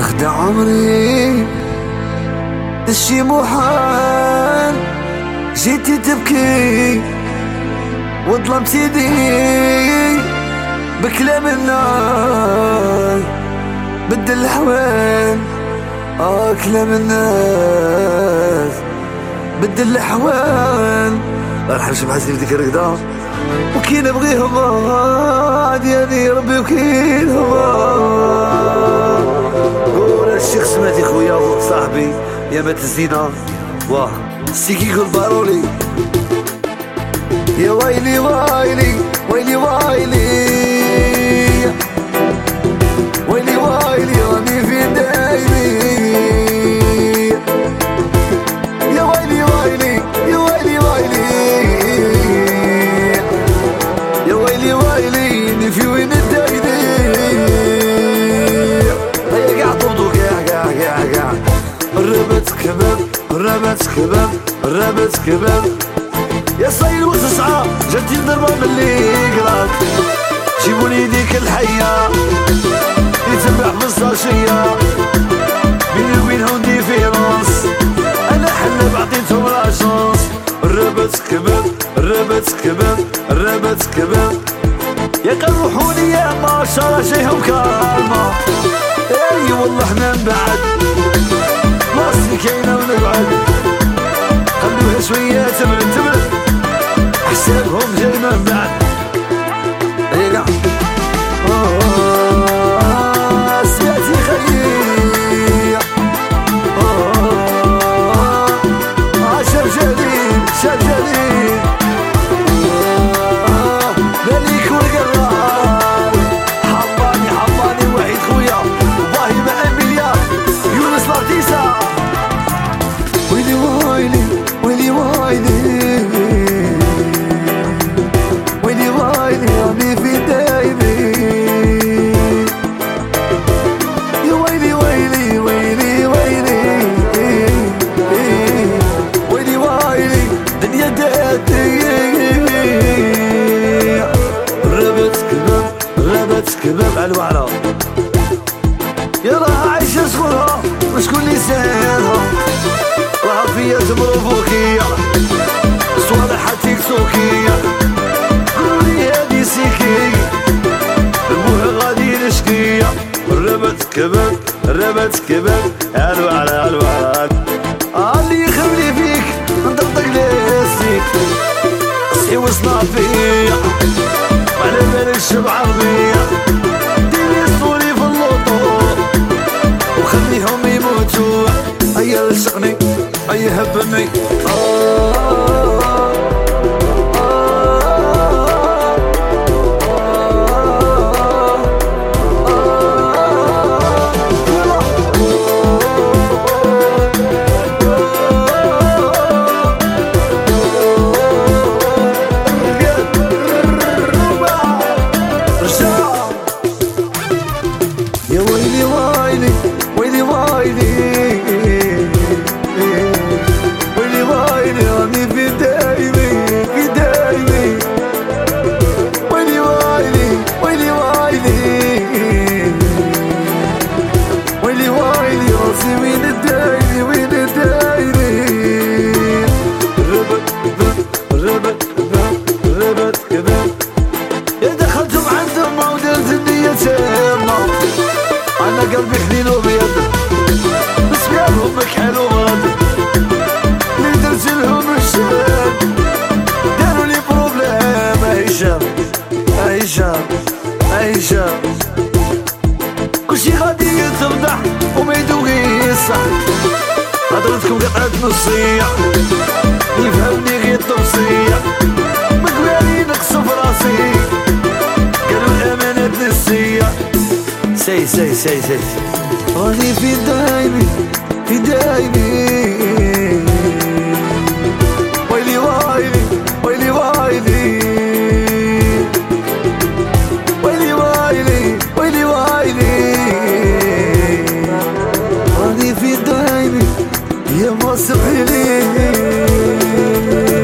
نخدع عمري الشي محال، جيتي تبكي وظلمت يدي بكلام الناس، بدل الحوال كلام الناس بدل الحوال. الله يرحم شي بحال ديك الركضة وكي نبغيهم ديالي ربي وكيلهم. قول الشيخ سمعتي خويا صاحبي يا مات الزينة واه سيكي يقول بارولي يا ويلي ويلي ويلي ويلي ويلي ويلي راني في دايمي يا ويلي ويلي يا ويلي ويلي يا ويلي ويلي اني في وين الدايمي. هيا قاع طردو قاع الربت كباب الربت كباب الربت كباب يا صاير وتسعة جاتي الضربة من اللي قراب. جيبولي ديك الحية اللي تنبع بالصاشية بيني وبينهم ديفيرونس، أنا حلب عطيتهم لاشونس. الربت كباب الربت كباب الربت كباب يا قروحوني يا ما شاء شيهم كالما. اي والله احنا نبعد مصري كاينة ونقعد، خلوها شوية تمرن حسابهم جاي من بعد. رجع سياتي خليل شاف جليل شاف جليل مليك والقرار حباني وحيد خويا والله ما مليار يونس لارتيسا. ويلي ويلي ويلي ويلي ويلي ويلي راني في دايمي يا ويلي ويلي ويلي ويلي ويلي ويلي دنيا داتي. ربت كباب ربت كباب على الوعرة يا راها عايشة شكونها وشكون اللي ساهرها، راها فيا تبروفوكية صوالحها تيك توكية. قولي هادي سيكي المهم غادي نشكية. الربت كباب الربت كباب الوعرة الوعرة اللي يخلي فيك نطقطق لاسيك صحي وصنافية وعلى بالك الشبع رضية. ديري صوري في اللوطو وخليهم يموتوا. هيا لصقني هيا هبني يا ويلي ويلي ويلي ويلي ويلي ويلي راني في دايمي في دايمي ويلي ويلي ويلي ويلي ويلي ويلي راسي وين الدايمي وين الدايمي. الربت الربت الربت كباب يا دخلتم عندهم ودرت النية تامة. أنا قلبي حنين وبيض بس بيعهم مكحل وغاد اللي درت لهم الشباب داروا لي بروبلام. هشام كلشي غادي يتفضح وما يدوقي الصح. هضرتكم قطعت نصية يفهمني غير التوصية مقبالي نقصوا في راسي قالوا الأمانة نسية. سي راني في دايمي في دايمي ويلي ويلي ويلي ويلي ويلي ويلي ويلي ويلي راني في دايمي يا ما سبحي لي.